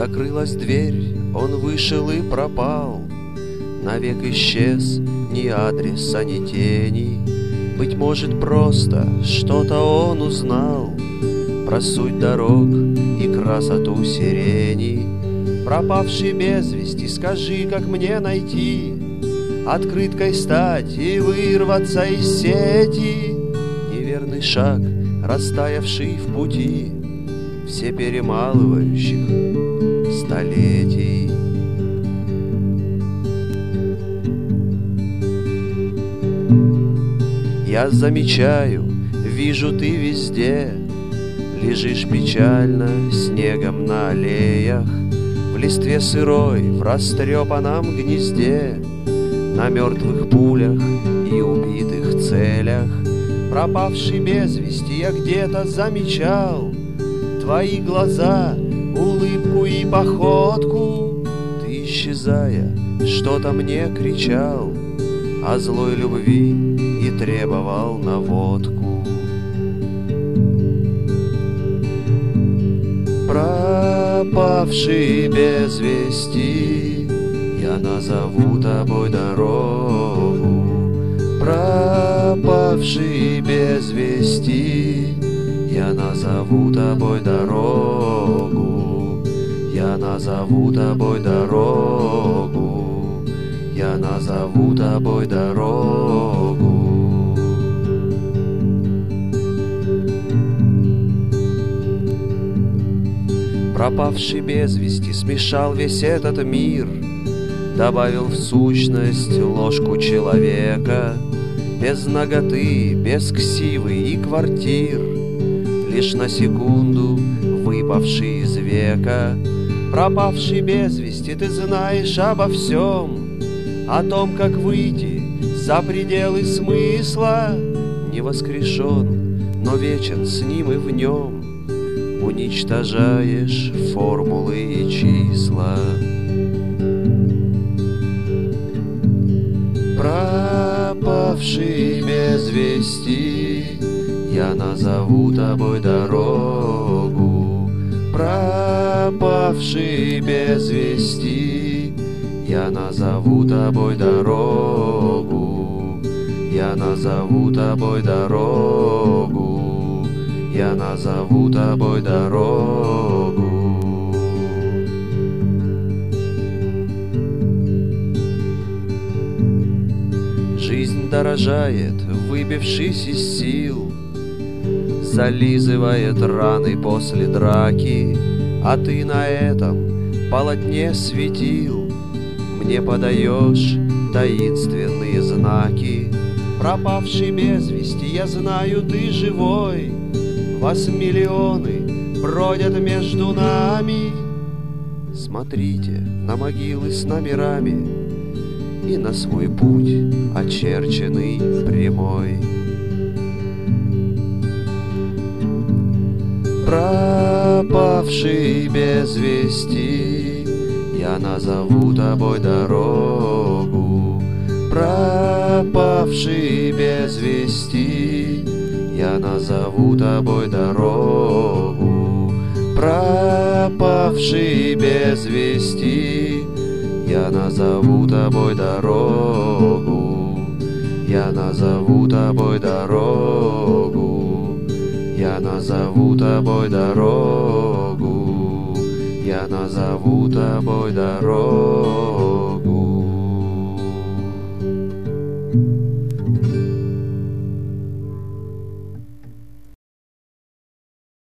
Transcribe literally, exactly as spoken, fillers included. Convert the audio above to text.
Закрылась дверь, он вышел и пропал. Навек исчез ни адреса, ни тени. Быть может, просто что-то он узнал про суть дорог и красоту сирени. Пропавший без вести, скажи, как мне найти, открыткой стать и вырваться из сети. Неверный шаг, растаявший в пути все перемалывающих столетий. Я замечаю, вижу, ты везде лежишь печально снегом на аллеях, в листве сырой, в растрепанном гнезде, на мертвых пулях и убитых целях. Пропавший без вести, я где-то замечал твои глаза, улыбку и походку. Ты, исчезая, что-то мне кричал о злой любви и требовал наводку. Пропавший без вести, я назову тобой дорогу. Пропавший без вести, я назову тобой дорогу. Я назову тобой дорогу. Я назову тобой дорогу. Пропавший без вести смешал весь этот мир, добавил в сущность ложку человека, без наготы, без ксивы и квартир, лишь на секунду выпавший из века. Пропавший без вести, ты знаешь обо всем, о том, как выйти за пределы смысла. Не воскрешен, но вечен с ним и в нем, уничтожаешь формулы и числа. Пропавший без вести, я назову тобой дорогу. Пропавший без вести, я назову тобой дорогу. Я назову тобой дорогу. Я назову тобой дорогу. Жизнь дорожает, выбившись из сил, зализывает раны после драки, а ты на этом полотне светил мне подаешь таинственные знаки. Пропавший без вести, я знаю, ты живой. Вас миллионы бродят между нами. Смотрите на могилы с номерами и на свой путь, очерченный прямой. Пропавший без вести, я назову тобой дорогу. Пропавший без вести, я назову тобой дорогу. Пропавший без вести, я назову тобой дорогу. Я назову тобой дорогу. Я назову тобой дорогу. Я назову тобой дорогу.